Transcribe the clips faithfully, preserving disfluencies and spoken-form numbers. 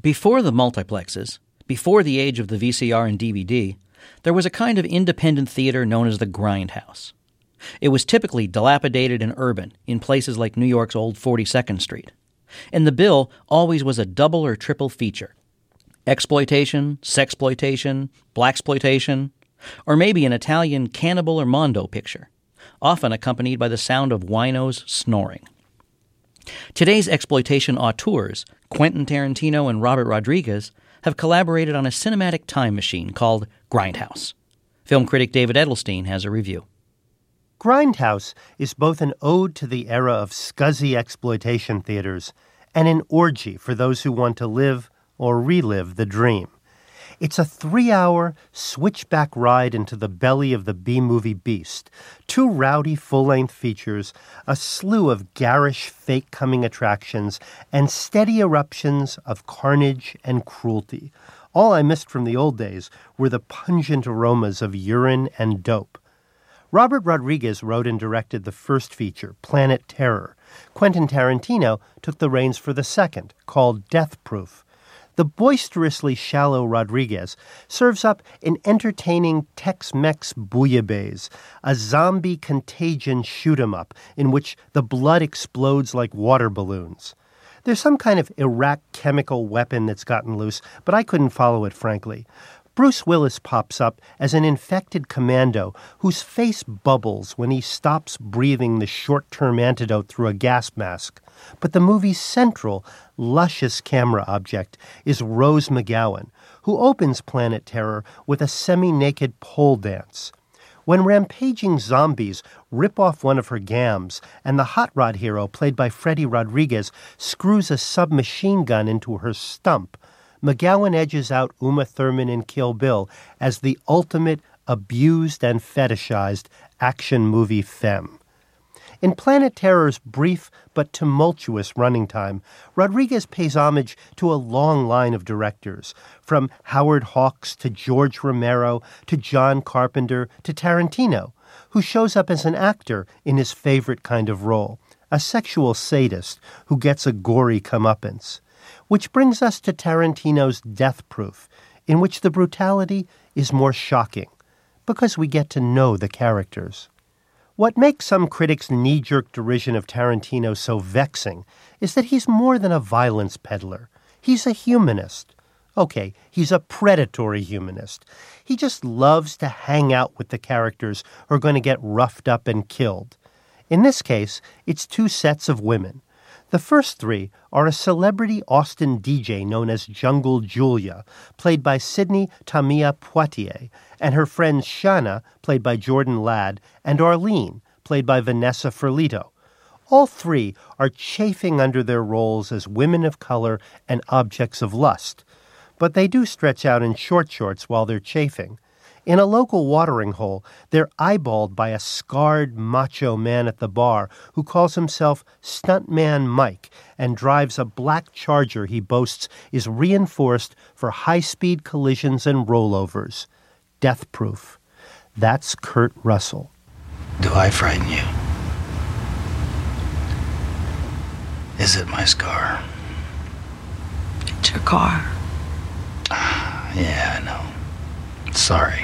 Before the multiplexes, before the age of the V C R and D V D, there was a kind of independent theater known as the Grindhouse. It was typically dilapidated and urban, in places like New York's old forty-second Street. And the bill always was a double or triple feature. Exploitation, sexploitation, blaxploitation, or maybe an Italian cannibal or mondo picture, often accompanied by the sound of winos snoring. Today's exploitation auteurs, Quentin Tarantino and Robert Rodriguez, have collaborated on a cinematic time machine called Grindhouse. Film critic David Edelstein has a review. Grindhouse is both an ode to the era of scuzzy exploitation theaters and an orgy for those who want to live or relive the dream. It's a three-hour switchback ride into the belly of the B-movie beast, two rowdy full-length features, a slew of garish fake-coming attractions, and steady eruptions of carnage and cruelty. All I missed from the old days were the pungent aromas of urine and dope. Robert Rodriguez wrote and directed the first feature, Planet Terror. Quentin Tarantino took the reins for the second, called Death Proof. The boisterously shallow Rodriguez serves up an entertaining Tex-Mex bouillabaisse, a zombie contagion shoot-'em-up in which the blood explodes like water balloons. There's some kind of Iraq chemical weapon that's gotten loose, but I couldn't follow it, frankly. Bruce Willis pops up as an infected commando whose face bubbles when he stops breathing the short-term antidote through a gas mask. But the movie's central, luscious camera object is Rose McGowan, who opens Planet Terror with a semi-naked pole dance. When rampaging zombies rip off one of her gams and the hot rod hero, played by Freddie Rodriguez, screws a submachine gun into her stump, McGowan edges out Uma Thurman in Kill Bill as the ultimate abused and fetishized action movie femme. In Planet Terror's brief but tumultuous running time, Rodriguez pays homage to a long line of directors, from Howard Hawks to George Romero to John Carpenter to Tarantino, who shows up as an actor in his favorite kind of role, a sexual sadist who gets a gory comeuppance. Which brings us to Tarantino's Death Proof, in which the brutality is more shocking, because we get to know the characters. What makes some critics' knee-jerk derision of Tarantino so vexing is that he's more than a violence peddler. He's a humanist. Okay, he's a predatory humanist. He just loves to hang out with the characters who are going to get roughed up and killed. In this case, it's two sets of women. The first three are a celebrity Austin D J known as Jungle Julia, played by Sydney Tamia Poitier, and her friends Shanna, played by Jordan Ladd, and Arlene, played by Vanessa Ferlito. All three are chafing under their roles as women of color and objects of lust. But they do stretch out in short shorts while they're chafing. In a local watering hole, they're eyeballed by a scarred macho man at the bar who calls himself Stuntman Mike and drives a black Charger he boasts is reinforced for high-speed collisions and rollovers. Death Proof. That's Kurt Russell. Do I frighten you? Is it my scar? It's your car. Yeah, I know. Sorry.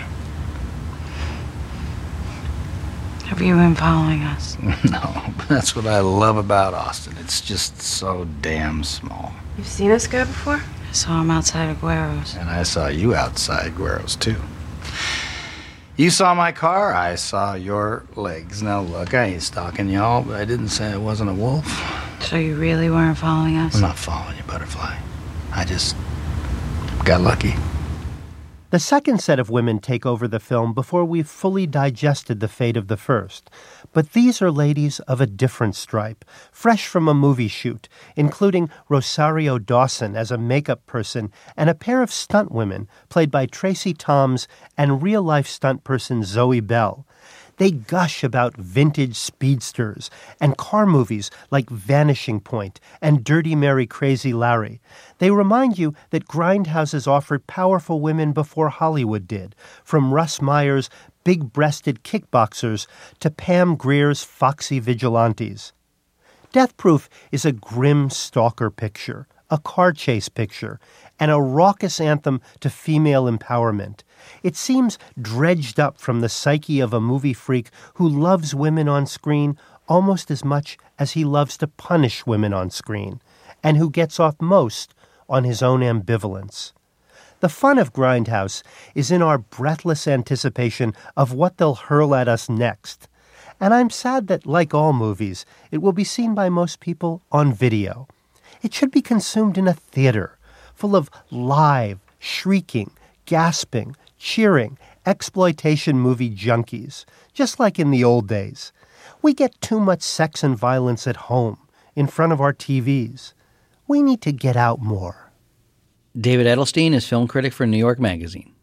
Have you been following us? No, but that's what I love about Austin. It's just so damn small. You've seen this guy before? I saw him outside of Guero's. And I saw you outside Guero's, too. You saw my car, I saw your legs. Now, look, I ain't stalking y'all, but I didn't say I wasn't a wolf. So you really weren't following us? I'm not following you, Butterfly. I just got lucky. The second set of women take over the film before we've fully digested the fate of the first. But these are ladies of a different stripe, fresh from a movie shoot, including Rosario Dawson as a makeup person and a pair of stunt women played by Tracy Toms and real-life stunt person Zoe Bell. They gush about vintage speedsters and car movies like Vanishing Point and Dirty Mary Crazy Larry. They remind you that grindhouses offered powerful women before Hollywood did, from Russ Meyer's big-breasted kickboxers to Pam Grier's foxy vigilantes. Death Proof is a grim stalker picture, a car chase picture, and a raucous anthem to female empowerment. It seems dredged up from the psyche of a movie freak who loves women on screen almost as much as he loves to punish women on screen, and who gets off most on his own ambivalence. The fun of Grindhouse is in our breathless anticipation of what they'll hurl at us next. And I'm sad that, like all movies, it will be seen by most people on video. It should be consumed in a theater, full of live, shrieking, gasping, cheering, exploitation movie junkies, just like in the old days. We get too much sex and violence at home, in front of our T Vs. We need to get out more. David Edelstein is film critic for New York Magazine.